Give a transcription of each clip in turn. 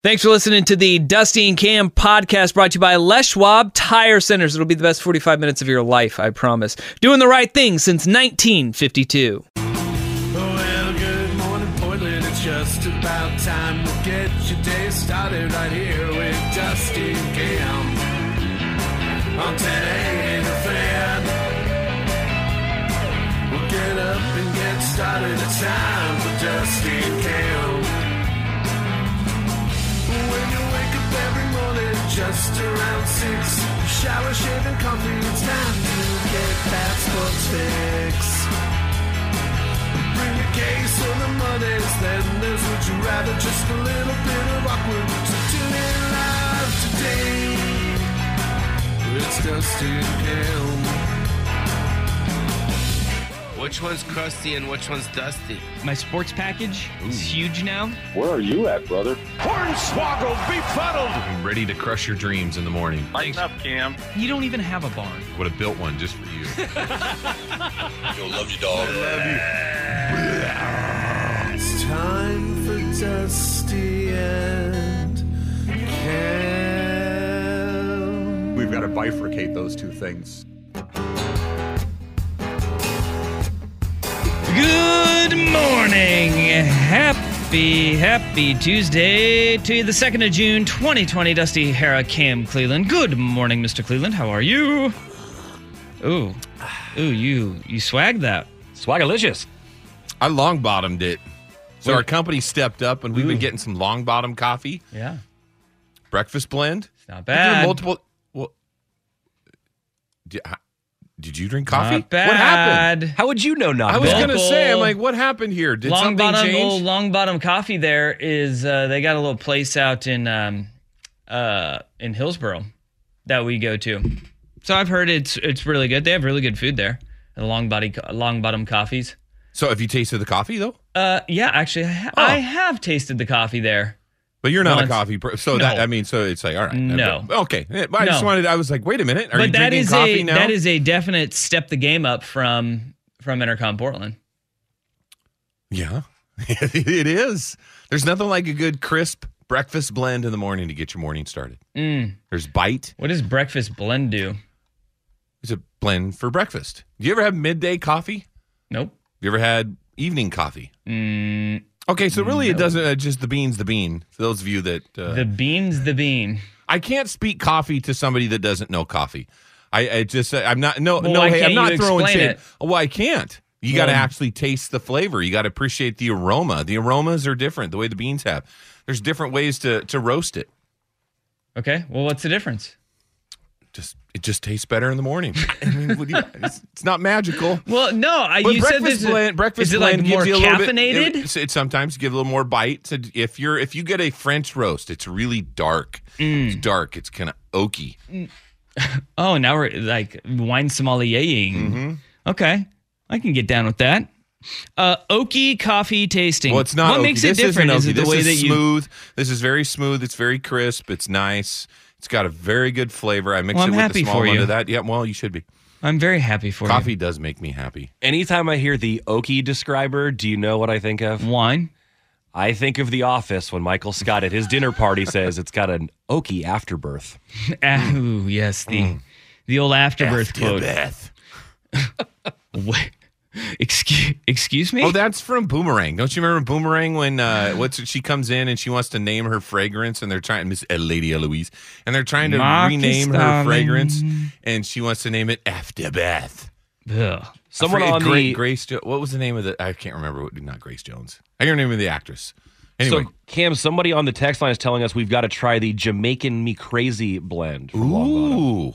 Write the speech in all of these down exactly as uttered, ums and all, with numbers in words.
Thanks for listening to the Dusty and Cam podcast brought to you by Les Schwab Tire Centers. It'll be the best forty-five minutes of your life, I promise. Doing the right thing since nineteen fifty-two. Well, good morning, Portland. It's just about time to get your day started right here with Dusty and Cam on ten A M The Fan. We'll get up and get started. It's time for Dusty and Cam. When you wake up every morning, just around six, shower, shave, and coffee, it's time to get that sports fix. Bring a case of the Mondays, then there's Would You Rather, just a little bit of awkward. So tune in live today. It's Dusty and Cam. Which one's crusty and which one's dusty? My sports package is huge now. Where are you at, brother? Hornswoggled, befuddled. I'm ready to crush your dreams in the morning. Lighten up, Cam. You don't even have a barn. Would have built one just for you. You'll love you, dog. It's time for Dusty and Cam. We've got to bifurcate those two things. Good morning. Happy, happy Tuesday to you, the second of June, twenty twenty. Dusty, Hara, Cam, Cleveland. Good morning, Mister Cleveland. How are you? Ooh. Ooh, you you swagged that. Swagalicious. I long bottomed it. So Wait. our company stepped up and we've been getting some long bottom coffee. Yeah. Breakfast blend. It's not We're doing bad. multiple. Well, did, did you drink coffee? Not bad. What happened? How would you know not I was bad? going to say, I'm like, what happened here? Did long something bottom, change? Old long bottom coffee there is, uh, they got a little place out in um, uh, in Hillsboro that we go to. So I've heard it's it's really good. They have really good food there. The long body, long bottom coffees. So have you tasted the coffee, though? Uh, yeah, actually, I, ha- Oh. I have tasted the coffee there. But you're not Once. a coffee person. So No. that, I mean, so it's like, all right. No. Okay. I just No. wanted, I was like, wait a minute. Are you But that drinking is coffee a now? that is a definite step the game up from from Intercom Portland. Yeah, it is. There's nothing like a good crisp breakfast blend in the morning to get your morning started. Mm. There's Bite. What does breakfast blend do? It's a blend for breakfast. Do you ever have midday coffee? Nope. You ever had evening coffee? Mm, Okay, so really it No. doesn't, uh, just the bean's the bean. For those of you that... Uh, the bean's the bean. I can't speak coffee to somebody that doesn't know coffee. I, I just, I'm not, no, Well, no, why hey, I'm can't not you throwing explain shade. it? Well, I can't. You Well- got to actually taste the flavor. You got to appreciate the aroma. The aromas are different, the way the beans have. There's different ways to, to roast it. Okay. Well, what's the difference? Just It just tastes better in the morning. I mean, what do you, it's, it's not magical. Well, no. I, But you said breakfast this blend, breakfast is it blend like gives more you a little bit. caffeinated? It, it sometimes give a little more bite. So if you're if you get a French roast, it's really dark. Mm. It's dark. It's kind of oaky. Oh, now we're like wine sommeliering. Mm-hmm. Okay, I can get down with that. Uh, oaky coffee tasting. Well, it's not. What oaky. makes this it different? Isn't Is oaky. it the this way is that you? smooth. This is very smooth. It's very crisp. It's nice. It's got a very good flavor. I mix Well, I'm it with happy the small for one you. to that. Yeah, well, you should be. I'm very happy for Coffee does make me happy. Anytime I hear the Okie describer, do you know what I think of? you. Wine. I think of The Office when Michael Scott at his dinner party says it's got an Okie afterbirth. Ah, ooh, yes, the the old afterbirth quote. Beth. Wait, excuse, excuse me. Oh, that's from Boomerang. Don't you remember Boomerang when uh, what's it, she comes in and she wants to name her fragrance and they're trying Miss uh, Lady Eloise and they're trying to Marcus rename her Darling. fragrance and she wants to name it After Beth. Ugh. Someone I forget, on Gra- the Grace. Jo- what was the name of the? I can't remember. What, not Grace Jones. I can't remember the actress. Anyway, So, Cam, somebody on the text line is telling us we've got to try the Jamaican Me Crazy blend from Long Bottom. ooh,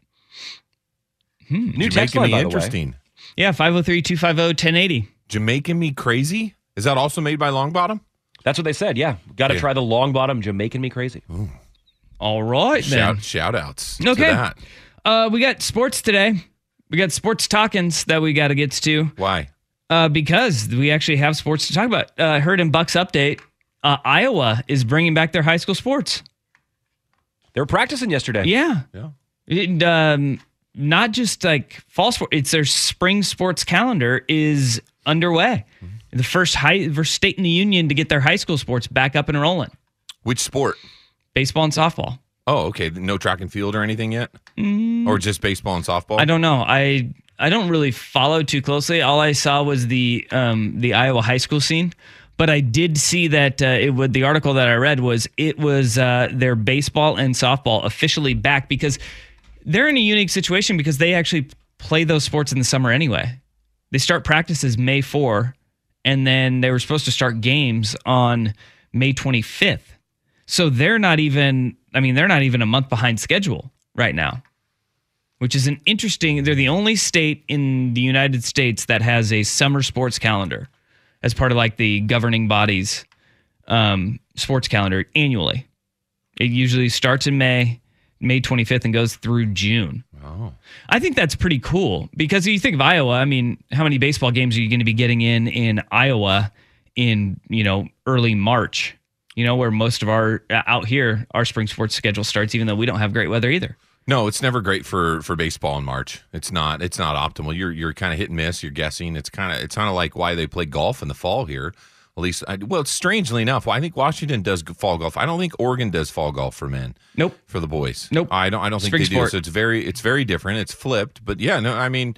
New you're text making line, me by the way. interesting. Yeah, five oh three, two five oh, one oh eight oh. Jamaican Me Crazy. Is that also made by Longbottom? That's what they said, yeah. Got to Yeah. try the Long Bottom Jamaican Me Crazy. All right, then. Shout shout outs. Okay. To that. Uh, we got sports today. We got sports talkings that we got to get to Why? uh, because we actually have sports to talk about. Uh, I heard in Buck's update, uh, Iowa is bringing back their high school sports. They were practicing yesterday. Yeah. Yeah. It, um, not just like fall sport, it's their spring sports calendar is underway. The first high first state in the union to get their high school sports back up and rolling. Which sport? Baseball and softball. Oh, okay. No track and field or anything yet? Mm, Or just baseball and softball? I don't know. I I don't really follow too closely. All I saw was the um, the Iowa high school scene, but I did see that uh, it would. The article that I read was it was uh, their baseball and softball officially back because they're in a unique situation because they actually play those sports in the summer anyway. They start practices May fourth, and then they were supposed to start games on May twenty-fifth. So they're not even. I mean, they're not even a month behind schedule right now. Which is an interesting, they're the only state in the United States that has a summer sports calendar as part of like the governing body's um, sports calendar annually. It usually starts in May, May twenty-fifth, and goes through June. Oh. I think that's pretty cool because you think of Iowa, I mean, how many baseball games are you going to be getting in in Iowa in, you know, early March? You know, where most of our, out here, our spring sports schedule starts, even though we don't have great weather either. No, it's never great for, for baseball in March. It's not. It's not optimal. You're you're kind of hit and miss. You're guessing. It's kind of it's kind of like why they play golf in the fall here. At least, I, well, strangely enough, I think Washington does fall golf. I don't think Oregon does fall golf for men. Nope. For the boys. Nope. I don't. I don't think Spring they sport. do. So it's very it's very different. It's flipped. But yeah, no. I mean,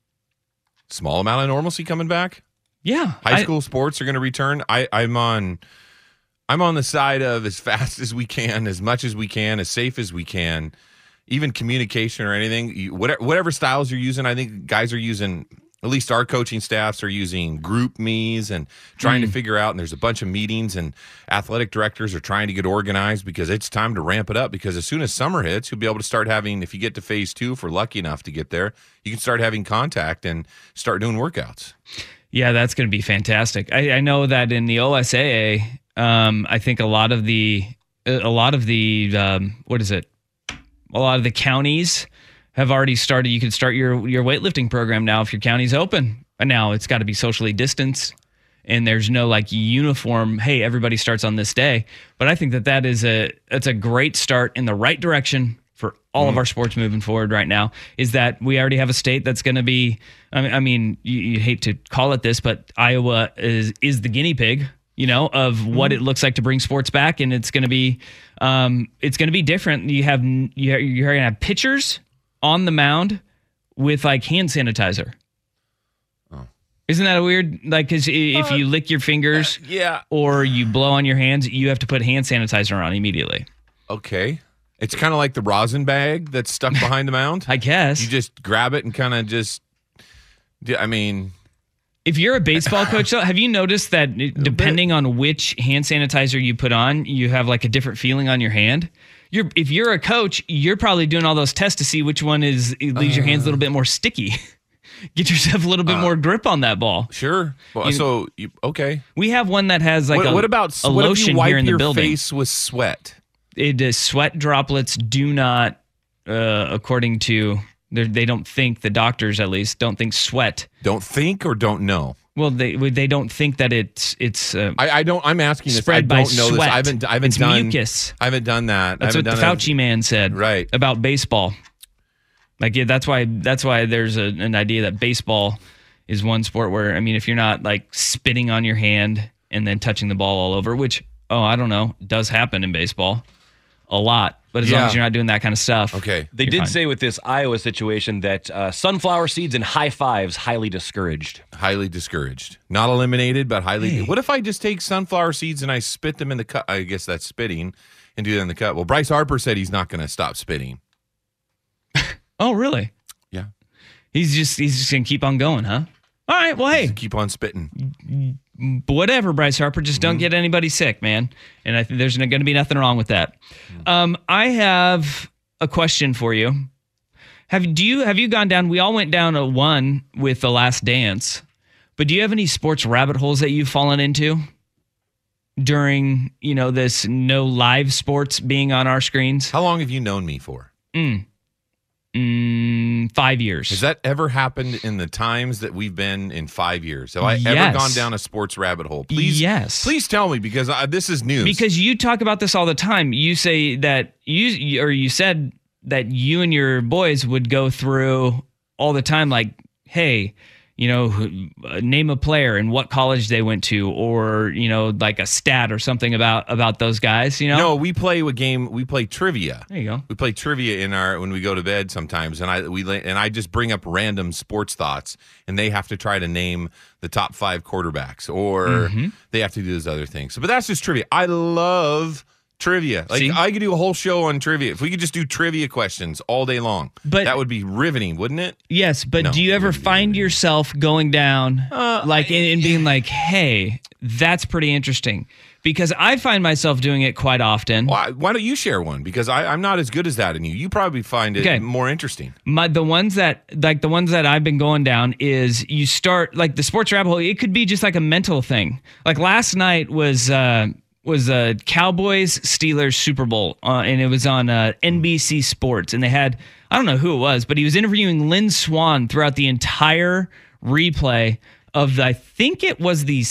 small amount of normalcy coming back. Yeah. High I- school sports are going to return. I I'm on. I'm on the side of as fast as we can, as much as we can, as safe as we can. Even communication or anything, you, whatever, whatever styles you're using, I think guys are using, at least our coaching staffs are using group me's and trying Mm. to figure out, and there's a bunch of meetings and athletic directors are trying to get organized because it's time to ramp it up because as soon as summer hits, you'll be able to start having, if you get to phase two, if we're lucky enough to get there, you can start having contact and start doing workouts. Yeah, that's going to be fantastic. I, I know that in the O S A A, um, I think a lot of the, a lot of the, um, what is it? A lot of the counties have already started. You can start your, your weightlifting program now if your county's open. And now it's got to be socially distanced and there's no like uniform, hey, everybody starts on this day. But I think that that is a, that's a great start in the right direction for all of our sports moving forward right now, is that we already have a state that's going to be, I mean, I mean you, you hate to call it this, but Iowa is, is the guinea pig, you know, of what it looks like to bring sports back. And it's going to be, um, it's going to be different. You have, you're, you're going to have pitchers on the mound with like hand sanitizer. Oh. Isn't that a weird, like, cause if you lick your fingers Uh, yeah. or you blow on your hands, you have to put hand sanitizer on immediately. Okay. It's kind of like the rosin bag that's stuck behind the mound. I guess. You just grab it and kind of just, I mean, If you're a baseball coach, though, have you noticed that depending on which hand sanitizer you put on, you have like a different feeling on your hand? You're, if you're a coach, you're probably doing all those tests to see which one is it leaves your hands a little bit more sticky. Get yourself a little bit more grip on that ball. sure. Well, You- so, you, okay. We have one that has like what, a, what about a what if lotion you wipe here in the your building. face with sweat? It is sweat droplets do not, uh, according to they're- they don't think the doctors at least don't think sweat. Don't think or don't know. Well, they they don't think that it's it's. Uh, I, I don't. I'm asking this. Spread I by don't know this. sweat. I haven't. I haven't It's done. mucus. I haven't done that. That's I what haven't the done Fauci man said Right. about baseball. Like, yeah, that's why that's why there's a, an idea that baseball is one sport where, I mean, if you're not like spitting on your hand and then touching the ball all over, which, oh, I don't know, does happen in baseball a lot. But as long Yeah. as you're not doing that kind of stuff. Okay. They you're did fine. say with this Iowa situation that uh, sunflower seeds and high fives highly discouraged. Highly discouraged. Not eliminated, but highly. What if I just take sunflower seeds and I spit them in the cup? I guess that's spitting, and do that in the cup. Well, Bryce Harper said he's not going to stop spitting. Oh, really? Yeah. He's just he's just gonna keep on going, huh? All right. Well, hey, Keep on spitting. whatever, Bryce Harper. Just don't get anybody sick, man. And I think there's going to be nothing wrong with that. Um, I have a question for you. Have do you have you gone down? We all went down a one with The Last Dance, but do you have any sports rabbit holes that you've fallen into during you know this no live sports being on our screens? How long have you known me for? Mm. Mm, five years. Has that ever happened in the times that we've been in five years? Have I Yes. ever gone down a sports rabbit hole? Please, Yes. Please tell me because I, this is news. Because you talk about this all the time. You say that you or you said that you and your boys would go through all the time like, hey, you know, who, uh, name a player and what college they went to, or, you know, like a stat or something about about those guys, you know? No, we play a game. We play trivia. There you go. We play trivia in our when we go to bed sometimes, and I we and I just bring up random sports thoughts, and they have to try to name the top five quarterbacks, or Mm-hmm. they have to do those other things. So, but that's just trivia. I love trivia. Like See? I could do a whole show on trivia. If we could just do trivia questions all day long, But- that would be riveting, wouldn't it? Yes, but No, do you ever wouldn't be find riveting. yourself going down, Uh, like, and, and being like, hey, that's pretty interesting? Because I find myself doing it quite often. Why, why don't you share one? Because I, I'm not as good as that in you. You probably find it Okay. more interesting. My the ones that like the ones that I've been going down is you start like the sports rabbit hole. It could be just like a mental thing. Like last night was uh, was a Cowboys Steelers Super Bowl, uh, and it was on uh, N B C Sports, and they had I don't know who it was, but he was interviewing Lynn Swann throughout the entire replay of the, I think it was the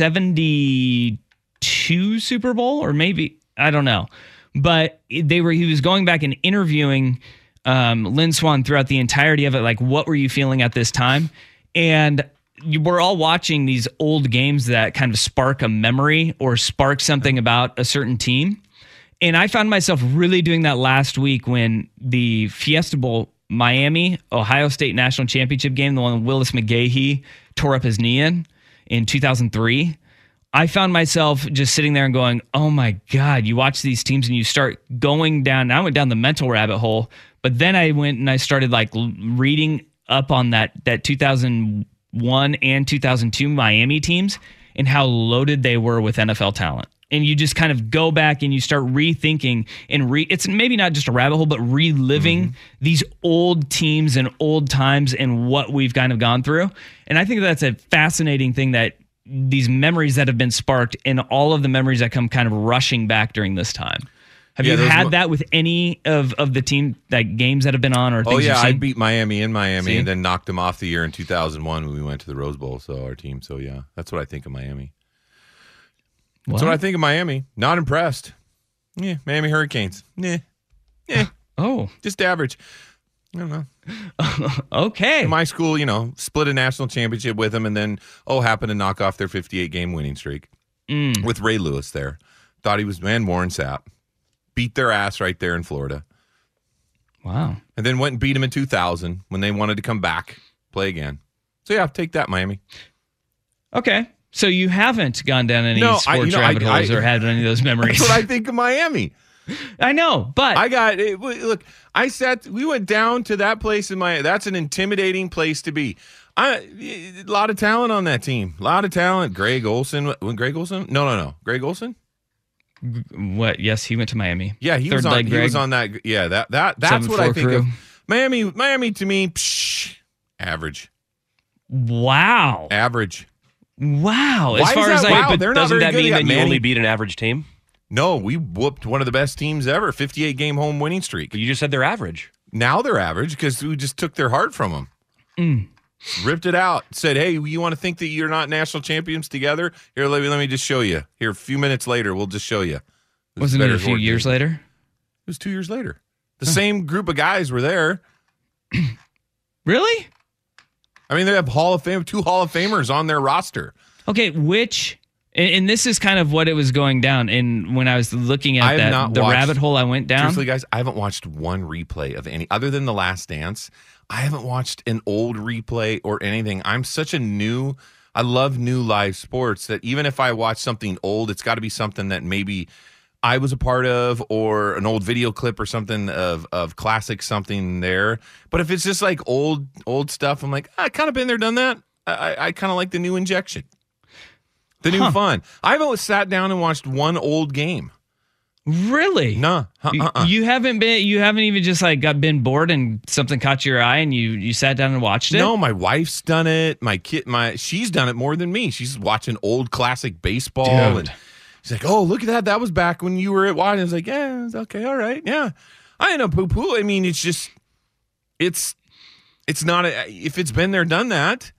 seventy-two Super Bowl, or maybe I don't know, but they were he was going back and interviewing um, Lynn Swann throughout the entirety of it. Like, what were you feeling at this time? And you, we're all watching these old games that kind of spark a memory or spark something about a certain team. And I found myself really doing that last week when the Fiesta Bowl Miami Ohio State National Championship game, the one Willis McGahee tore up his knee in in two thousand three. I found myself just sitting there and going, oh my God, you watch these teams and you start going down. I went down the mental rabbit hole, but then I went and I started like l- reading up on that that two thousand one and two thousand two Miami teams and how loaded they were with N F L talent. And you just kind of go back and you start rethinking and re it's maybe not just a rabbit hole, but reliving mm-hmm. these old teams and old times and what we've kind of gone through. And I think that's a fascinating thing, that these memories that have been sparked and all of the memories that come kind of rushing back during this time. Have Yeah, you those had mo- that with any of, of the team, like games that have been on or things Oh, yeah. you've I seen? beat Miami in Miami See? and then knocked them off the year in two thousand one when we went to the Rose Bowl. So, our team. So, yeah, that's what I think of Miami. That's what I think of Miami. Not impressed. Yeah, Miami Hurricanes. Yeah. Yeah. Oh, Just average. I don't know. okay. In my school, you know, split a national championship with them and then, oh, happened to knock off their fifty-eight game winning streak Mm. with Ray Lewis there. Thought he was, man, Warren Sapp. Beat their ass right there in Florida. Wow. And then went and beat them in two thousand when they wanted to come back, play again. So, yeah, take that, Miami. Okay. So you haven't gone down any No, I- sports you know, I- rabbit holes I- or had any of those memories. That's what I think of Miami. I know, but I got it. Look, I sat. We went down to that place in my. That's an intimidating place to be. I a lot of talent on that team. A lot of talent. Greg Olson. When Greg Olson? No, no, no. Greg Olson. what? Yes, he went to Miami. Yeah, he Third was on. leg He Greg. was on that. Yeah, that that that's Seven what I four think crew. of. Miami. Miami to me, psh, average. Wow. Average. Wow. Why As is far that as wow? like, But They're not doesn't very that good. mean They got that you Manny- only beat an average team? No, we whooped one of the best teams ever. fifty-eight game home winning streak. But you just said they're average. Now they're average because we just took their heart from them. Mm. Ripped it out. Said, hey, you want to think that you're not national champions together? Here, let me, let me just show you. Here, a few minutes later, we'll just show you. Who's wasn't it better a few coordinator. years later? It was two years later. The same group of guys were there. Really? I mean, they have Hall of Fame, two Hall of Famers on their roster. Okay, which and, and this is kind of what it was going down. And when I was looking I at have that, not the watched- rabbit hole I went down. Truthfully, guys, I haven't watched one replay of any other than The Last Dance. I haven't watched an old replay or anything. I'm such a new, I love new live sports that even if I watch something old, it's got to be something that maybe I was a part of or an old video clip or something of of classic something there. But if it's just like old old stuff, I'm like, I kind of been there, done that. I, I kind of like the new injection, the new Huh. fun. I haven't sat down and watched one old game. Really? No, You- uh-uh. You haven't been. You haven't even just like got been bored and something caught your eye and you you sat down and watched it. No, my wife's done it. My kid, my she's done it more than me. She's watching old classic baseball, Dude. and she's like, "Oh, look at that! That was back when you were at Washington." I was like, "Yeah, it's okay, all right, yeah." I ain't a poo poo. I mean, it's just, it's, it's not. A, if it's been there, done that.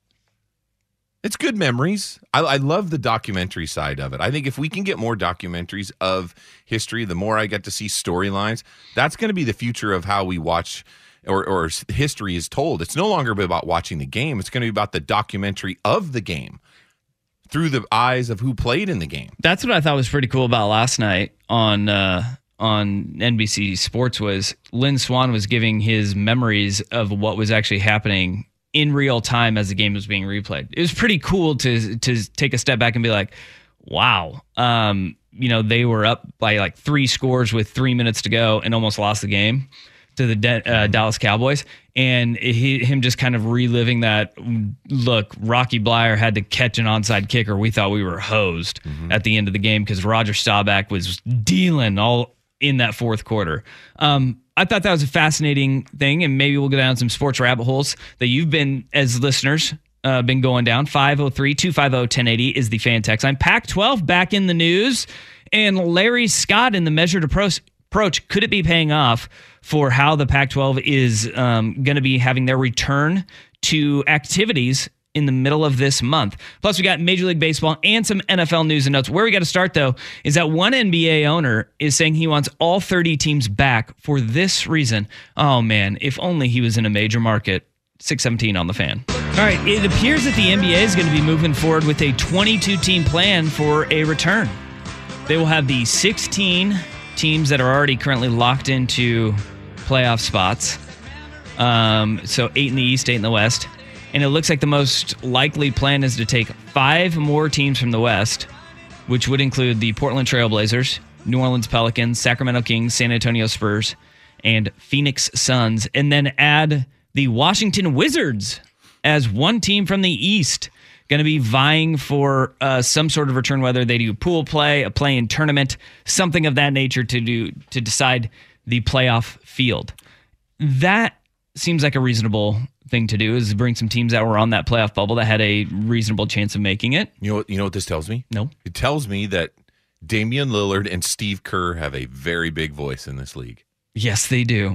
It's good memories. I, I love the documentary side of it. I think if we can get more documentaries of history, the more I get to see storylines. That's going to be the future of how we watch or, or history is told. It's no longer about watching the game. It's going to be about the documentary of the game through the eyes of who played in the game. That's what I thought was pretty cool about last night on uh, on N B C Sports was Lynn Swan was giving his memories of what was actually happening in real time as the game was being replayed. It was pretty cool to to take a step back and be like, wow, um, you know, they were up by like three scores with three minutes to go and almost lost the game to the De- uh, Dallas Cowboys. And he, him just kind of reliving that, look, Rocky Bleier had to catch an onside kicker. We thought we were hosed mm-hmm. at the end of the game because Roger Staubach was dealing all in that fourth quarter. Um, I thought that was a fascinating thing, and maybe we'll go down some sports rabbit holes that you've been, as listeners, uh, been going down. five oh three, two five oh, one oh eight oh is the fan text. I'm Pac twelve back in the news, and Larry Scott in the measured approach. Approach, could it be paying off for how the Pac twelve is um, going to be having their return to activities in the middle of this month? Plus, we got Major League Baseball and some N F L news and notes. Where we got to start, though, is that one N B A owner is saying he wants all thirty teams back for this reason. Oh, man, if only he was in a major market. six seventeen on the fan. All right, it appears that the N B A is going to be moving forward with a twenty-two team plan for a return. They will have the sixteen teams that are already currently locked into playoff spots. Um, so eight in the East, eight in the West. And it looks like the most likely plan is to take five more teams from the West, which would include the Portland Trail Blazers, New Orleans Pelicans, Sacramento Kings, San Antonio Spurs, and Phoenix Suns, and then add the Washington Wizards as one team from the East, going to be vying for uh, some sort of return, whether they do pool play, a play-in tournament, something of that nature to do to decide the playoff field. That seems like a reasonable thing to do, is bring some teams that were on that playoff bubble that had a reasonable chance of making it. You know what, you know what this tells me? No. It tells me that Damian Lillard and Steve Kerr have a very big voice in this league. Yes, they do.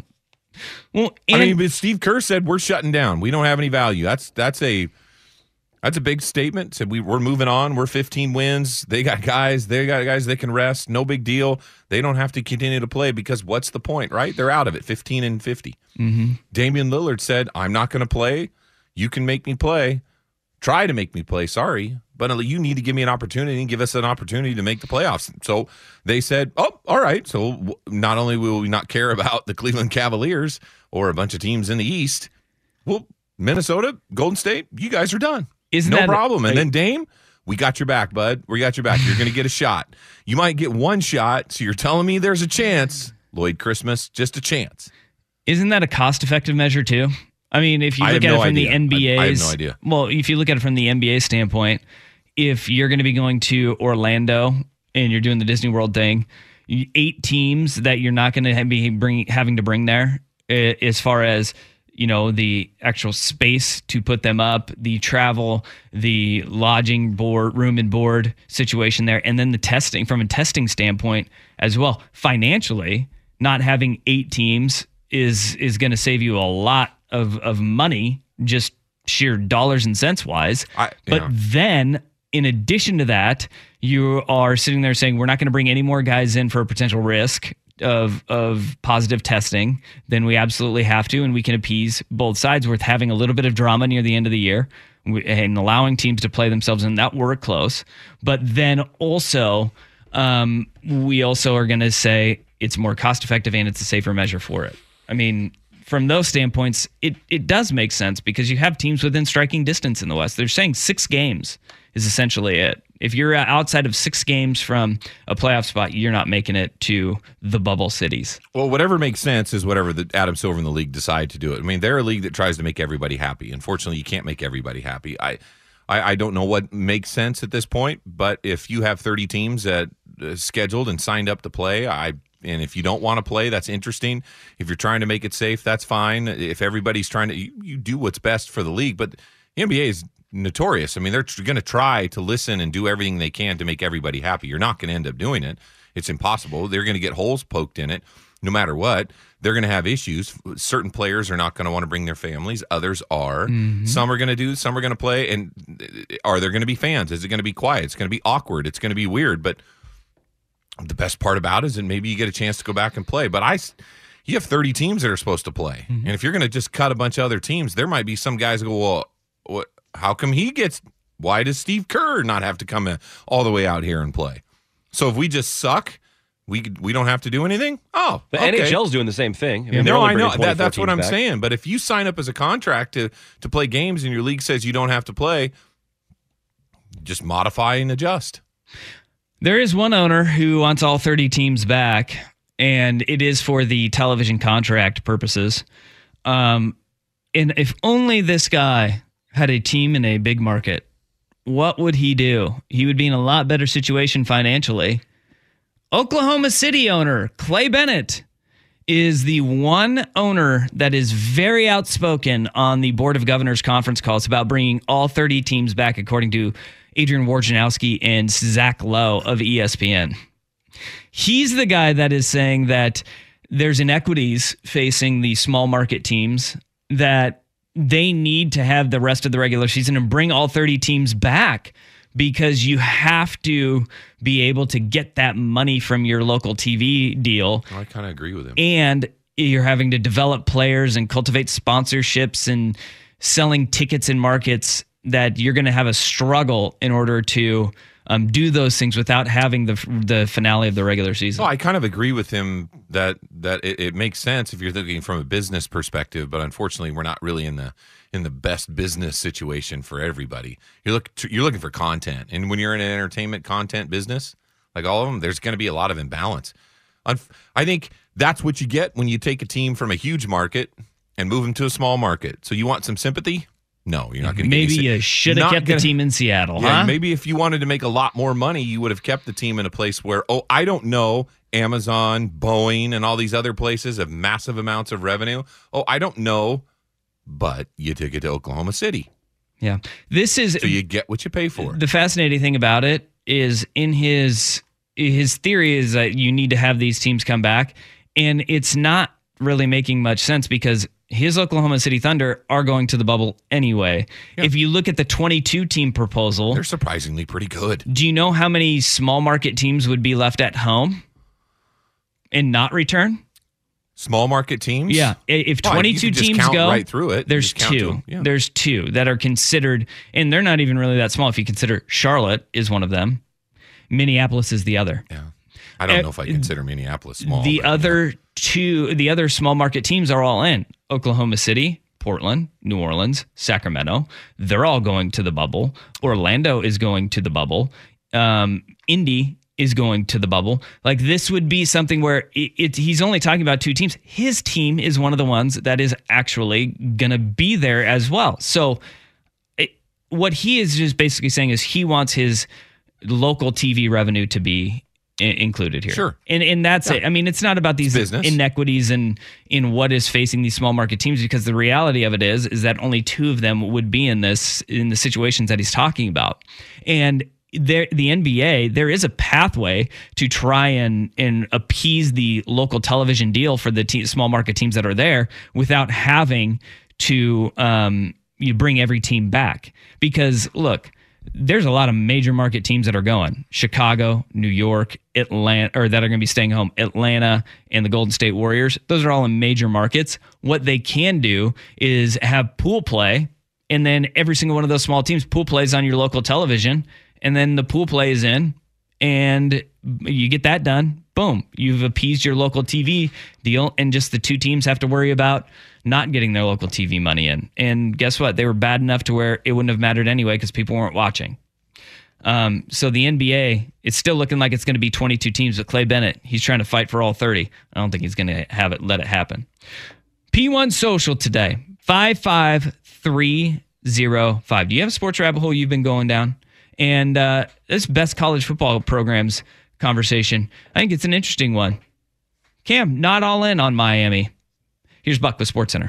Well, and I mean, but Steve Kerr said we're shutting down. We don't have any value. That's that's a that's a big statement. Said we we're moving on. We're fifteen wins. They got guys. They got guys they can rest. No big deal. They don't have to continue to play because what's the point, right? They're out of it. fifteen and fifty. Mm-hmm. Damian Lillard said, "I'm not going to play. You can make me play. Try to make me play. Sorry, but you need to give me an opportunity and give us an opportunity to make the playoffs." So they said, "Oh, all right." So not only will we not care about the Cleveland Cavaliers or a bunch of teams in the East, well, Minnesota, Golden State, you guys are done. Isn't no that problem. A, and then Dame, we got your back, bud. We got your back. You're going to get a shot. You might get one shot, so you're telling me there's a chance. Lloyd Christmas, just a chance. Isn't that a cost-effective measure too? I mean, if you I look have at no it from idea. the N B A's, I, I have no idea. Well, if you look at it from the N B A standpoint, if you're going to be going to Orlando and you're doing the Disney World thing, eight teams that you're not going to be bring, having to bring there, as far as, you know, the actual space to put them up, the travel, the lodging board, room and board situation there, and then the testing from a testing standpoint as well. Financially, not having eight teams is is going to save you a lot of, of money, just sheer dollars and cents wise. I, but yeah. then, in addition to that, you are sitting there saying, we're not going to bring any more guys in for a potential risk of of positive testing than we absolutely have to, and we can appease both sides with having a little bit of drama near the end of the year and allowing teams to play themselves in that were close. But then also, um, we also are going to say it's more cost effective and it's a safer measure for it. I mean, from those standpoints, it, it does make sense because you have teams within striking distance in the West. They're saying six games is essentially it. If you're outside of six games from a playoff spot, you're not making it to the bubble cities. Well, whatever makes sense is whatever the Adam Silver and the league decide to do it. I mean, they're a league that tries to make everybody happy. Unfortunately, you can't make everybody happy. I, I, I don't know what makes sense at this point, but if you have thirty teams that uh, scheduled and signed up to play, I and if you don't want to play, that's interesting. If you're trying to make it safe, that's fine. If everybody's trying to, you, you do what's best for the league. But the N B A is notorious. I mean, they're going to try to listen and do everything they can to make everybody happy. You're not going to end up doing it. It's impossible. They're going to get holes poked in it no matter what. They're going to have issues. Certain players are not going to want to bring their families. Others are. Mm-hmm. Some are going to do, some are going to play. And are there going to be fans? Is it going to be quiet? It's going to be awkward. It's going to be weird. But the best part about it is that maybe you get a chance to go back and play. But I, you have thirty teams that are supposed to play. Mm-hmm. And if you're going to just cut a bunch of other teams, there might be some guys who go, well, what, how come he gets, why does Steve Kerr not have to come in all the way out here and play? So if we just suck, we we don't have to do anything? Oh, the okay. N H L's doing the same thing. I mean, no, I know. That, that's what I'm back. saying. But if you sign up as a contract to, to play games and your league says you don't have to play, just modify and adjust. There is one owner who wants all thirty teams back, and it is for the television contract purposes. Um, and if only this guy had a team in a big market, what would he do? He would be in a lot better situation financially. Oklahoma City owner Clay Bennett is the one owner that is very outspoken on the Board of Governors conference calls about bringing all thirty teams back, according to Adrian Wojnarowski and Zach Lowe of E S P N. He's the guy that is saying that there's inequities facing the small market teams, that they need to have the rest of the regular season and bring all thirty teams back, because you have to be able to get that money from your local T V deal. I kind of agree with him. And you're having to develop players and cultivate sponsorships and selling tickets in markets that you're going to have a struggle in order to um, do those things without having the the finale of the regular season. Well, I kind of agree with him that that it, it makes sense if you're thinking from a business perspective, but unfortunately, we're not really in the in the best business situation for everybody. You're look you're looking for content, and when you're in an entertainment content business, like all of them, there's going to be a lot of imbalance. I think that's what you get when you take a team from a huge market and move them to a small market. So you want some sympathy? No, you're not going to get Maybe you should have kept gonna, the team in Seattle, yeah, huh? Maybe if you wanted to make a lot more money, you would have kept the team in a place where, oh, I don't know, Amazon, Boeing, and all these other places have massive amounts of revenue. Oh, I don't know, but you took it to Oklahoma City. Yeah. This is so you get what you pay for. The fascinating thing about it is in his his theory is that you need to have these teams come back, and it's not really making much sense because his Oklahoma City Thunder are going to the bubble anyway. Yeah. If you look at the twenty-two team proposal, they're surprisingly pretty good. Do you know how many small market teams would be left at home and not return? Small market teams? Yeah. If twenty-two well, teams go, right through it. There's two. Yeah. There's two that are considered, and they're not even really that small. If you consider Charlotte is one of them, Minneapolis is the other. Yeah. I don't uh, know if I consider Minneapolis small. The but, other yeah. two, the other small market teams are all in. Oklahoma City, Portland, New Orleans, Sacramento. They're all going to the bubble. Orlando is going to the bubble. Um, Indy is going to the bubble. Like, this would be something where it, it, he's only talking about two teams. His team is one of the ones that is actually going to be there as well. So it, what he is just basically saying is he wants his local T V revenue to be included here. Sure. And and that's yeah. it. I mean, it's not about these business. inequities and in what is facing these small market teams, because the reality of it is is that only two of them would be in this in the situations that he's talking about. And there the N B A, there is a pathway to try and and appease the local television deal for the te- small market teams that are there without having to um you bring every team back. Because look, there's a lot of major market teams that are going. Chicago, New York, Atlanta, or that are going to be staying home. Atlanta and the Golden State Warriors. Those are all in major markets. What they can do is have pool play, and then every single one of those small teams, pool plays on your local television, and then the pool play is in, and you get that done. Boom. You've appeased your local T V deal, and just the two teams have to worry about not getting their local T V money in. And guess what? They were bad enough to where it wouldn't have mattered anyway because people weren't watching. Um, so the N B A, it's still looking like it's going to be twenty-two teams, but Clay Bennett, he's trying to fight for all thirty. I don't think he's going to have it, let it happen. P one Social today, five five three zero five. Do you have a sports rabbit hole you've been going down? And uh, this best college football programs conversation, I think it's an interesting one. Cam, not all in on Miami. Here's Buck with SportsCenter.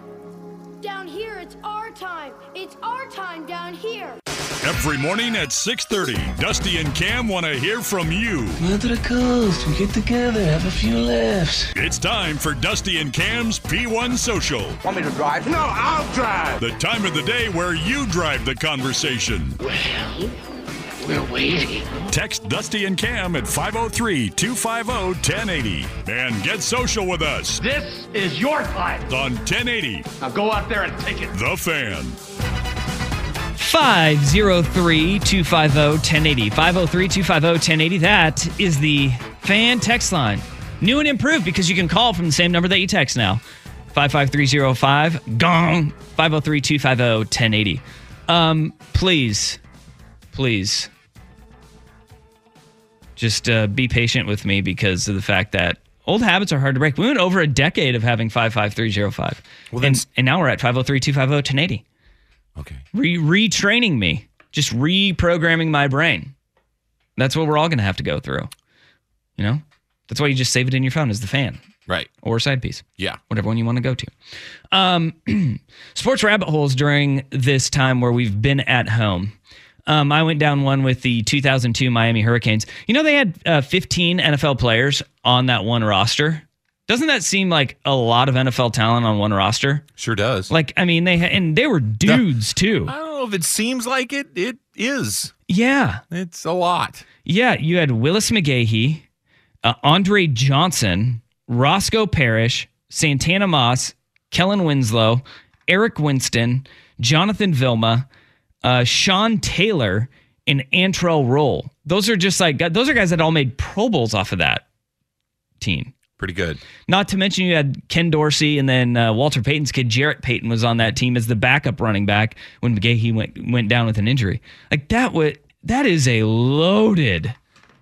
Down here, it's our time. It's our time down here. Every morning at six thirty, Dusty and Cam want to hear from you. Go to the coast. We get together, have a few laughs. It's time for Dusty and Cam's P one Social. Want me to drive? No, I'll drive. The time of the day where you drive the conversation. Well, We're waiting. Text Dusty and Cam at five oh three, two five oh, one oh eight oh. And get social with us This is your time. on ten eighty Now go out there and take it. The Fan. five oh three, two five oh, one oh eight oh. five oh three, two five oh, one oh eight oh. That is the Fan text line. New and improved because you can call from the same number that you text now. five five three oh five, gong, five oh three, two five oh, one oh eight oh. Um, please, please, just uh, be patient with me because of the fact that old habits are hard to break. We went over a decade of having five five three oh five. Well, and, and now we're at five oh three, two five oh, one oh eight oh. Okay. Re- retraining me, just reprogramming my brain. That's what we're all going to have to go through. You know? That's why you just save it in your phone as the Fan. Right. Or side piece. Yeah. Whatever one you want to go to. Um, sports rabbit holes during this time where we've been at home. Um, I went down one with the two thousand two Miami Hurricanes. You know, they had uh, fifteen N F L players on that one roster. Doesn't that seem like a lot of N F L talent on one roster? Sure does. Like, I mean, they ha- and they were dudes too. I don't know if it seems like it. It is. Yeah. It's a lot. Yeah. You had Willis McGahee, uh, Andre Johnson, Roscoe Parrish, Santana Moss, Kellen Winslow, Eric Winston, Jonathan Vilma, uh, Sean Taylor, and Antrell Roll. Those are just like, those are guys that all made Pro Bowls off of that team. Pretty good. Not to mention you had Ken Dorsey and then uh, Walter Payton's kid, Jarrett Payton, was on that team as the backup running back when McGahee went went down with an injury. Like that would, that is a loaded,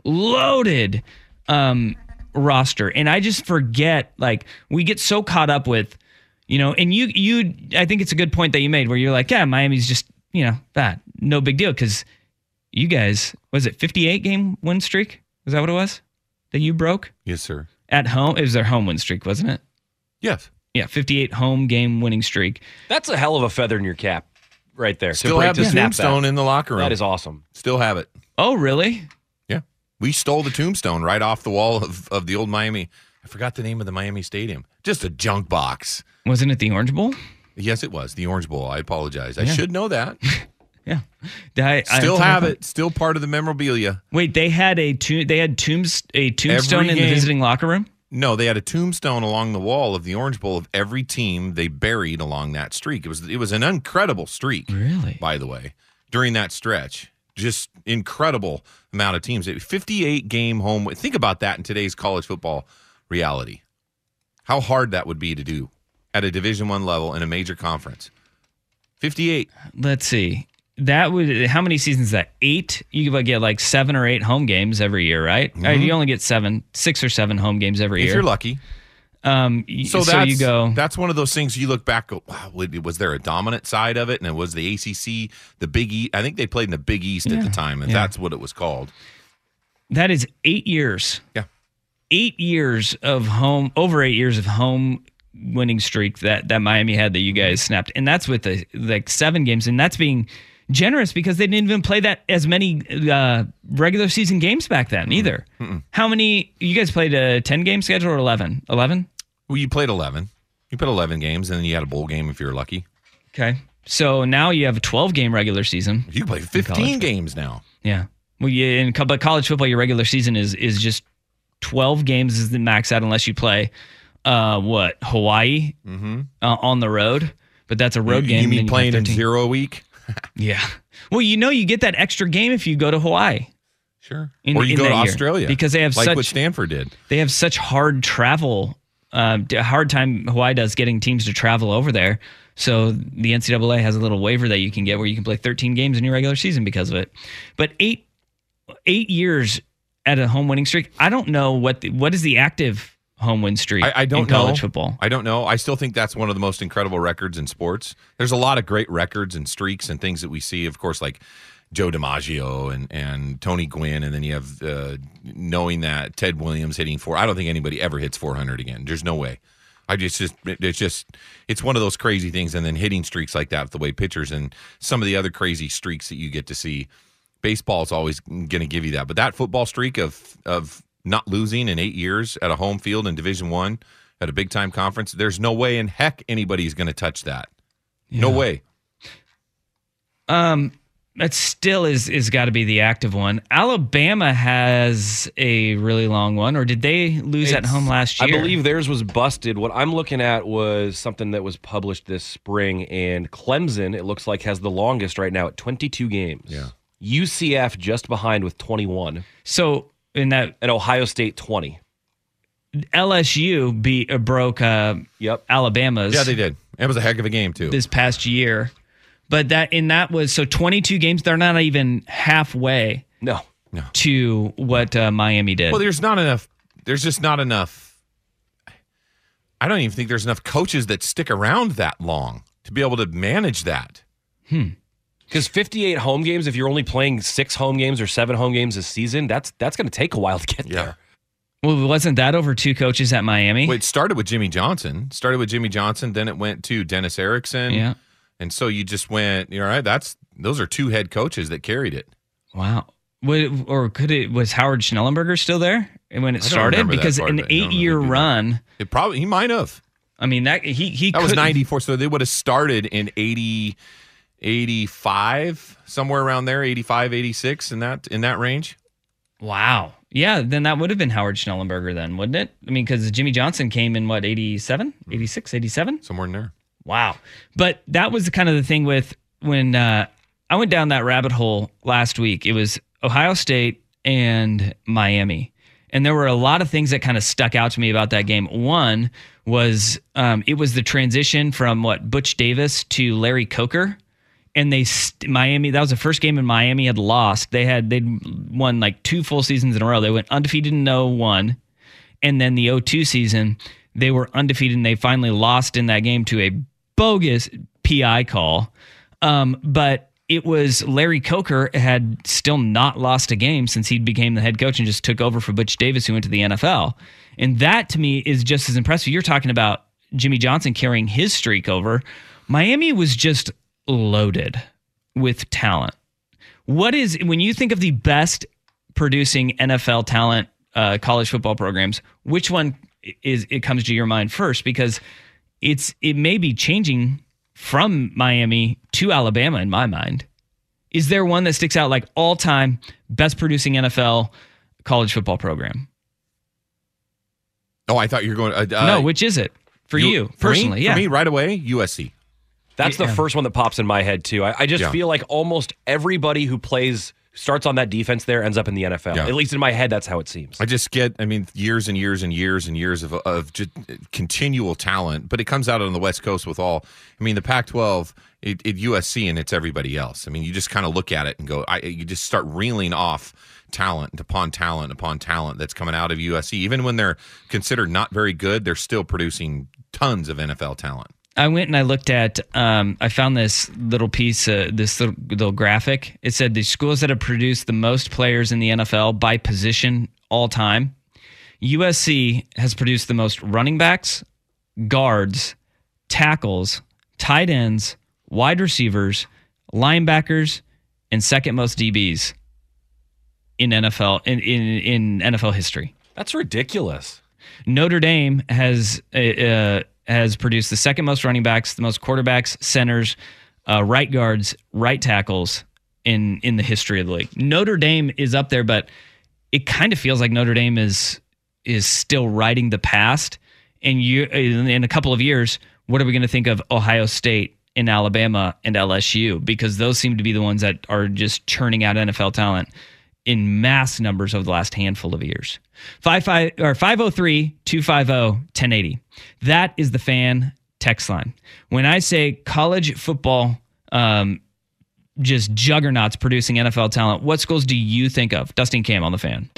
loaded um, roster. And I just forget, like, we get so caught up with, you know, and you, you, I think it's a good point that you made where you're like, yeah, Miami's just, you know, that, no big deal. Because you guys, was it fifty-eight game win streak? Is that what it was that you broke? Yes, sir. At home, it was their home win streak, wasn't it? Yes. Yeah, fifty-eight home game winning streak. That's a hell of a feather in your cap right there. Still have the tombstone that. in the locker room. That is awesome. Still have it. Oh, really? Yeah. We stole the tombstone right off the wall of, of the old Miami. I forgot the name of the Miami Stadium. Just a junk box. Wasn't it the Orange Bowl? Yes, it was. The Orange Bowl. I apologize. I Yeah. should know that. Yeah. I, Still I, have it. Still part of the memorabilia. Wait, they had a to, they had tombs a tombstone Every in game- the visiting locker room? No, they had a tombstone along the wall of the Orange Bowl of every team they buried along that streak. It was it was an incredible streak. Really? By the way, during that stretch. Just incredible amount of teams. fifty-eight game home. Think about that in today's college football reality. How hard that would be to do at a Division One level in a major conference. fifty-eight. Let's see. That would, how many seasons is that? Eight? You would get like seven or eight home games every year, right? Mm-hmm. Or you only get seven, six or seven home games every If year. you're lucky. Um, So, so that's, you go. that's one of those things you look back, go, wow, was there a dominant side of it? And it was the A C C, the Big East. I think they played in the Big East Yeah, at the time, and yeah. that's what it was called. That is eight years. Yeah. Eight years of home, over eight years of home winning streak that, that Miami had that you guys snapped. And that's with the like seven games. And that's being generous because they didn't even play that as many uh, regular season games back then either. Mm-mm. How many, you guys played a ten game schedule or eleven? eleven? Well, you played eleven. You played eleven games, and then you had a bowl game if you're lucky. Okay. So now you have a twelve game regular season. You play fifteen games now. Yeah. Well, you, in co- but college football, your regular season is is just twelve games is the max out unless you play, uh, what, Hawaii Mm-hmm. uh, on the road. But that's a road you, game. You mean and then playing have in thirteen. zero a week? Yeah. Well, you know, you get that extra game if you go to Hawaii. Sure. In- or you in go to that year. Australia. Because they have like such what Stanford did. they have such hard travel, uh, d- hard time Hawaii does getting teams to travel over there. So the N C double A has a little waiver that you can get where you can play thirteen games in your regular season because of it. But eight eight years at a home winning streak. I don't know what the, what is the active home win streak I, I don't in college know. football. I don't know. I still think that's one of the most incredible records in sports. There's a lot of great records and streaks and things that we see, of course, like Joe DiMaggio and, and Tony Gwynn, and then you have uh, knowing that Ted Williams hitting four. I don't think anybody ever hits four hundred again. There's no way. I just, just it's just it's one of those crazy things, and then hitting streaks like that, the way pitchers and some of the other crazy streaks that you get to see. Baseball is always going to give you that, but that football streak of of not losing in eight years at a home field in Division One at a big time conference, there's no way in heck anybody's going to touch that. No Yeah. way. Um, that still is is got to be the active one. Alabama has a really long one, or did they lose at It's- home last year? I believe theirs was busted. What I'm looking at was something that was published this spring, and Clemson, it looks like, has the longest right now at twenty-two games. Yeah. U C F just behind with twenty-one, So in that and Ohio State twenty. L S U beat uh, broke uh, Yep. Alabama's Yeah, they did. It was a heck of a game too. this past year, but that in that was so twenty-two games. They're not even halfway No. to what uh, Miami did. Well, there's not enough. There's just not enough. I don't even think there's enough coaches that stick around that long to be able to manage that. Because fifty-eight home games, if you're only playing six home games or seven home games a season, that's that's going to take a while to get Yeah. there. Well, wasn't that over two coaches at Miami? Well, it started with Jimmy Johnson. Started with Jimmy Johnson, then it went to Dennis Erickson. Yeah. And so you just went, all right, that's those are two head coaches that carried it. Wow. Would, or could it was Howard Schnellenberger still there when it I don't started? remember that Because part an of it. I don't know if eight-year they do that. run. It probably he might have. I mean that he he That was could- ninety-four, so they would have started in eighty, eighty-five, somewhere around there, eighty-five, eighty-six in that in that range. Wow. Yeah, then that would have been Howard Schnellenberger then, wouldn't it? I mean, because Jimmy Johnson came in, what, eighty-seven, eighty-six, eighty-seven? Somewhere in there. Wow. But that was the kind of the thing with when uh, I went down that rabbit hole last week. It was Ohio State and Miami. And there were a lot of things that kind of stuck out to me about that game. One was um, it was the transition from, what, Butch Davis to Larry Coker. And they st- Miami, that was the first game in Miami had lost. They had they'd won like two full seasons in a row. They went undefeated in oh one, and then the oh two season they were undefeated and they finally lost in that game to a bogus P I call. Um, but it was Larry Coker had still not lost a game since he became the head coach and just took over for Butch Davis, who went to the N F L. And that to me is just as impressive. You're talking about Jimmy Johnson carrying his streak over. Miami was just loaded with talent. What is, when you think of the best producing N F L talent uh, college football programs, which one is it comes to your mind first? Because it's it may be changing from Miami to Alabama in my mind. Is there one that sticks out like all time best producing N F L college football program? Oh, I thought you were going. Uh, no, which is it for you, you for personally? Me, yeah, for me, right away, U S C. That's Yeah. the first one that pops in my head, too. I, I just Yeah. feel like almost everybody who plays, starts on that defense there, ends up in the N F L. Yeah. At least in my head, that's how it seems. I just get, I mean, years and years and years and years of of just continual talent, but it comes out on the West Coast with all. I mean, the Pac twelve, it, it U S C, and it's everybody else. I mean, you just kind of look at it and go, I, you just start reeling off talent upon talent upon talent that's coming out of U S C. Even when they're considered not very good, they're still producing tons of N F L talent. I went and I looked at, um, I found this little piece, uh, this little, little graphic. It said the schools that have produced the most players in the N F L by position all time. U S C has produced the most running backs, guards, tackles, tight ends, wide receivers, linebackers, and second most D Bs in N F L in, in, in N F L history. That's ridiculous. Notre Dame has uh, has produced the second most running backs, the most quarterbacks, centers, uh, right guards, right tackles in in the history of the league. Notre Dame is up there, but it kind of feels like Notre Dame is is still riding the past. And you, in a couple of years, what are we going to think of Ohio State and Alabama and L S U? Because those seem to be the ones that are just churning out N F L talent in mass numbers over the last handful of years. Five five or five oh three, two five oh, ten eighty. That is the fan text line. When I say college football, um, just juggernauts producing N F L talent, what schools do you think of? Dustin Cam on the Fan.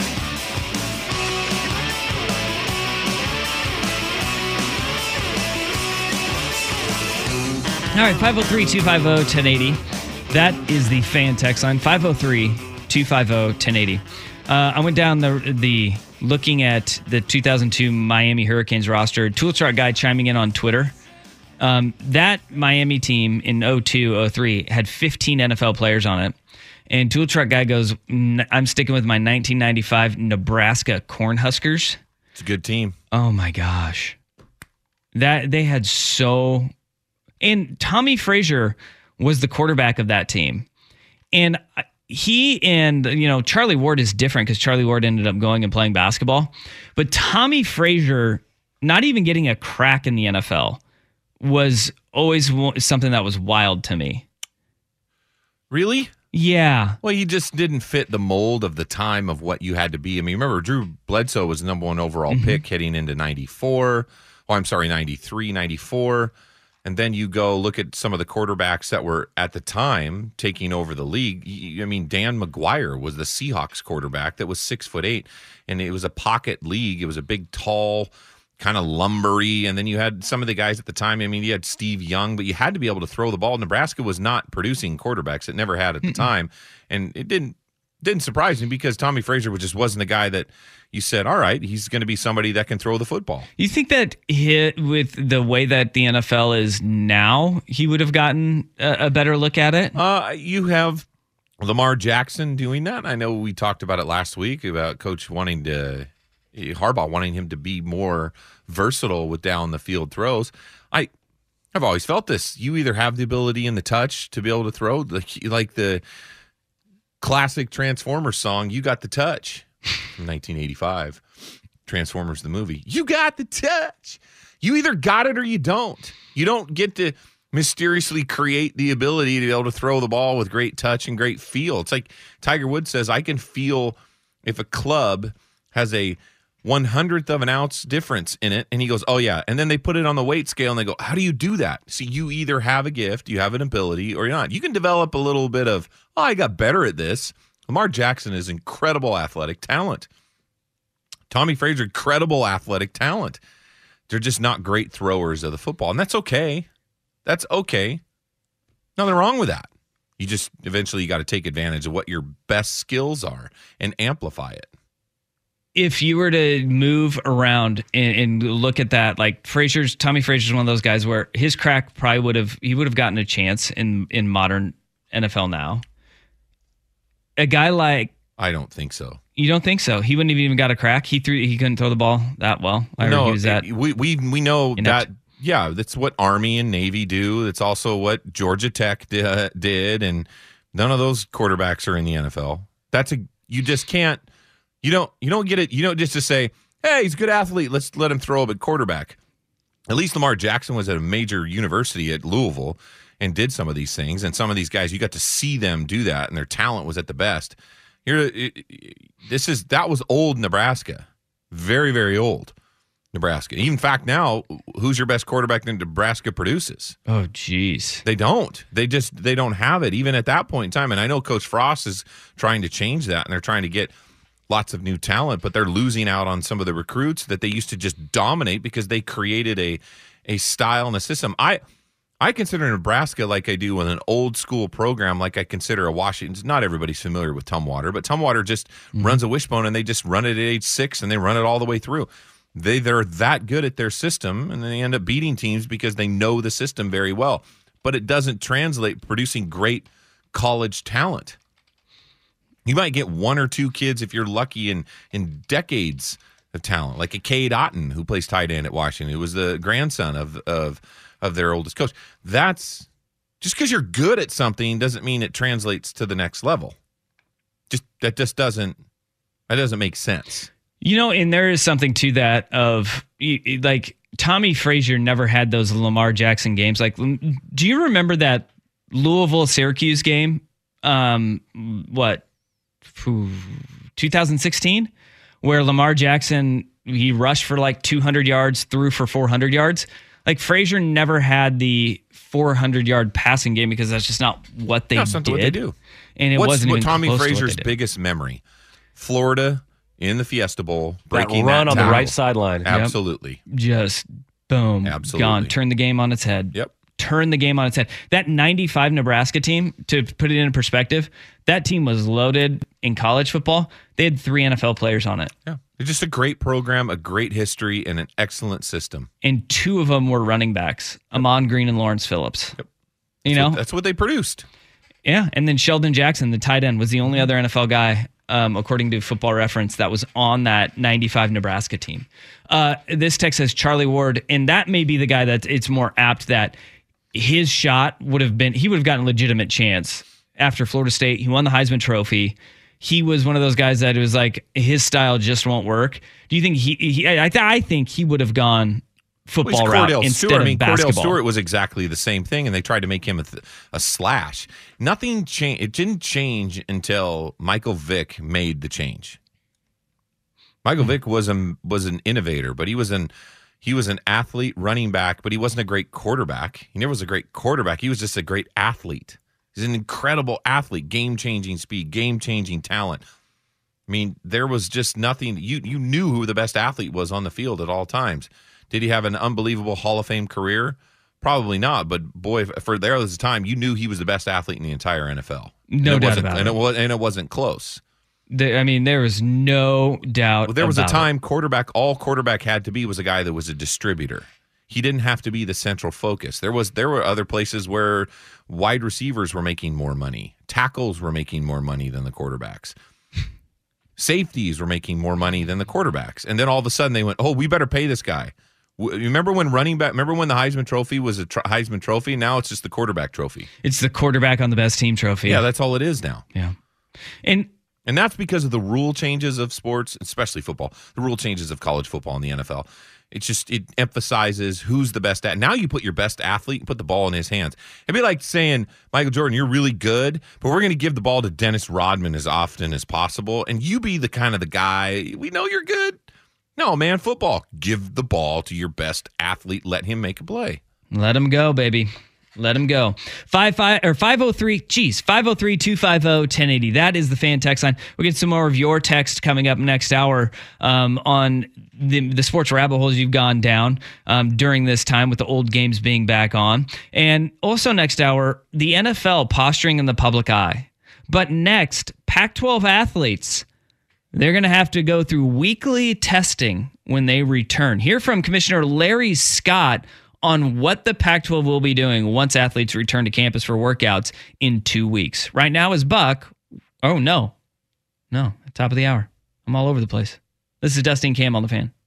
All right, five oh three, two five oh, ten eighty. That is the fan text line, five oh three, two five oh, ten eighty. Uh, I went down the the looking at the two thousand two Miami Hurricanes roster. Tool Chart Guy chiming in on Twitter. Um, that Miami team in oh two oh three had fifteen N F L players on it. And Tool Chart Guy goes, I'm sticking with my nineteen ninety-five Nebraska Cornhuskers. It's a good team. Oh my gosh. That they had so... And Tommy Frazier was the quarterback of that team. And he and, you know, Charlie Ward is different because Charlie Ward ended up going and playing basketball. But Tommy Frazier, not even getting a crack in the N F L, was always something that was wild to me. Really? Yeah. Well, he just didn't fit the mold of the time of what you had to be. I mean, remember, Drew Bledsoe was the number one overall mm-hmm. pick heading into ninety-four. Oh, I'm sorry, ninety-three, ninety-four. And then you go look at some of the quarterbacks that were at the time taking over the league. I mean, Dan McGuire was the Seahawks quarterback that was six foot eight, and it was a pocket league. It was a big, tall, kind of lumbery. And then you had some of the guys at the time. I mean, you had Steve Young, but you had to be able to throw the ball. Nebraska was not producing quarterbacks. It never had at the time, and it didn't didn't surprise me because Tommy Frazier just wasn't the guy that you said, all right, he's going to be somebody that can throw the football. You think that he, with the way that the N F L is now, he would have gotten a, a better look at it? Uh, you have Lamar Jackson doing that. I know we talked about it last week about Coach wanting to, Harbaugh wanting him to be more versatile with down the field throws. I, I've always felt this. You either have the ability and the touch to be able to throw, like, like the classic Transformers song, You Got the Touch, from nineteen eighty-five. Transformers the movie. You got the touch. You either got it or you don't. You don't get to mysteriously create the ability to be able to throw the ball with great touch and great feel. It's like Tiger Woods says, I can feel if a club has a one hundredth of an ounce difference in it. And he goes, oh, yeah. And then they put it on the weight scale and they go, how do you do that? See, you either have a gift, you have an ability, or you're not. You can develop a little bit of, oh, I got better at this. Lamar Jackson is incredible athletic talent. Tommy Frazier, incredible athletic talent. They're just not great throwers of the football. And that's okay. That's okay. Nothing wrong with that. You just eventually you got to take advantage of what your best skills are and amplify it. If you were to move around and, and look at that, like Frazier's, Tommy Frazier's one of those guys where his crack probably would have, he would have gotten a chance in, in modern N F L now. A guy like, I don't think so. You don't think so? He wouldn't have even got a crack. He threw, he couldn't throw the ball that well. I no, he was that we we we know inept. that. Yeah, that's what Army and Navy do. That's also what Georgia Tech did, did, and none of those quarterbacks are in the N F L. That's a you just can't. You don't you don't get it. You don't just to say, hey, he's a good athlete. Let's let him throw up at quarterback. At least Lamar Jackson was at a major university at Louisville and did some of these things. And some of these guys, you got to see them do that, and their talent was at the best. Here, this is that was old Nebraska, very very old Nebraska. In fact, now who's your best quarterback that Nebraska produces? Oh, geez, they don't. They just they don't have it even at that point in time. And I know Coach Frost is trying to change that, and they're trying to get lots of new talent, but they're losing out on some of the recruits that they used to just dominate because they created a a style and a system. I. I consider Nebraska like I do with an old school program, like I consider a Washington. Not everybody's familiar with Tumwater, but Tumwater just mm-hmm. runs a wishbone, and they just run it at age six, and they run it all the way through. They they're that good at their system, and they end up beating teams because they know the system very well. But it doesn't translate producing great college talent. You might get one or two kids if you're lucky in in decades of talent, like a Cade Otton who plays tight end at Washington, who was the grandson of of. of their oldest coach. That's just because you're good at something doesn't mean it translates to the next level. Just that just doesn't that doesn't make sense. You know, and there is something to that of like Tommy Frazier never had those Lamar Jackson games. Like, do you remember that Louisville Syracuse game? Um, what, twenty sixteen, where Lamar Jackson he rushed for like two hundred yards, threw for four hundred yards. Like Frazier never had the four hundred yard passing game because that's just not what they that's not did. What they do. And it What's, wasn't what even Tommy close Frazier's to what biggest memory. Florida in the Fiesta Bowl, breaking that run that on tackle. the right sideline. Absolutely. Yep. Just boom, Absolutely. gone. Turn the game on its head. Yep. Turn the game on its head. That ninety-five Nebraska team, to put it in perspective, that team was loaded in college football. They had three N F L players on it. Yeah. It's just a great program, a great history, and an excellent system. And two of them were running backs, yep. Ahman Green and Lawrence Phillips. Yep. You that's know? What, that's what they produced. Yeah. And then Sheldon Jackson, the tight end, was the only other N F L guy, um, according to Football Reference, that was on that ninety-five Nebraska team. Uh, this text says Charlie Ward, and that may be the guy that it's more apt that his shot would have been, he would have gotten a legitimate chance after Florida State. He won the Heisman Trophy. He was one of those guys that it was like his style just won't work. Do you think he? he I, th- I think he would have gone football well, route Cordell instead Stewart. of I mean, basketball. Cordell Stewart was exactly the same thing, and they tried to make him a, th- a slash. Nothing changed. It didn't change until Michael Vick made the change. Michael Vick was a was an innovator, but he was an he was an athlete, running back, but he wasn't a great quarterback. He never was a great quarterback. He was just a great athlete. He's an incredible athlete, game-changing speed, game-changing talent. I mean, there was just nothing. You you knew who the best athlete was on the field at all times. Did he have an unbelievable Hall of Fame career? Probably not. But boy, for there was a time you knew he was the best athlete in the entire N F L. No doubt about and it. it was, and it wasn't close. The, I mean, there was no doubt. Well, there was a about time it. quarterback. All quarterback had to be was a guy that was a distributor. He didn't have to be the central focus. There was there were other places where wide receivers were making more money, tackles were making more money than the quarterbacks, safeties were making more money than the quarterbacks, and then all of a sudden they went, "Oh, we better pay this guy." You remember when running back? Remember when the Heisman Trophy was a tr- Heisman Trophy? Now it's just the quarterback trophy. It's the quarterback on the best team trophy. Yeah, that's all it is now. Yeah, and and that's because of the rule changes of sports, especially football. The rule changes of college football and the N F L. It just it emphasizes who's the best at. Now you put your best athlete and put the ball in his hands. It'd be like saying, Michael Jordan, you're really good, but we're going to give the ball to Dennis Rodman as often as possible, and you be the kind of the guy, we know you're good. No, man, football. Give the ball to your best athlete. Let him make a play. Let him go, baby. Let him go. Five five or five oh three. Geez, five oh three, two five oh, ten eighty. That is the fan text line. We'll get some more of your text coming up next hour um, on the the sports rabbit holes you've gone down um, during this time with the old games being back on, and also next hour the N F L posturing in the public eye. But next, Pac twelve athletes. They're going to have to go through weekly testing when they return. Hear from Commissioner Larry Scott on what the Pac twelve will be doing once athletes return to campus for workouts in two weeks. Right now is Buck. Oh, no. No, top of the hour. I'm all over the place. This is Dusty and Cam on the Fan.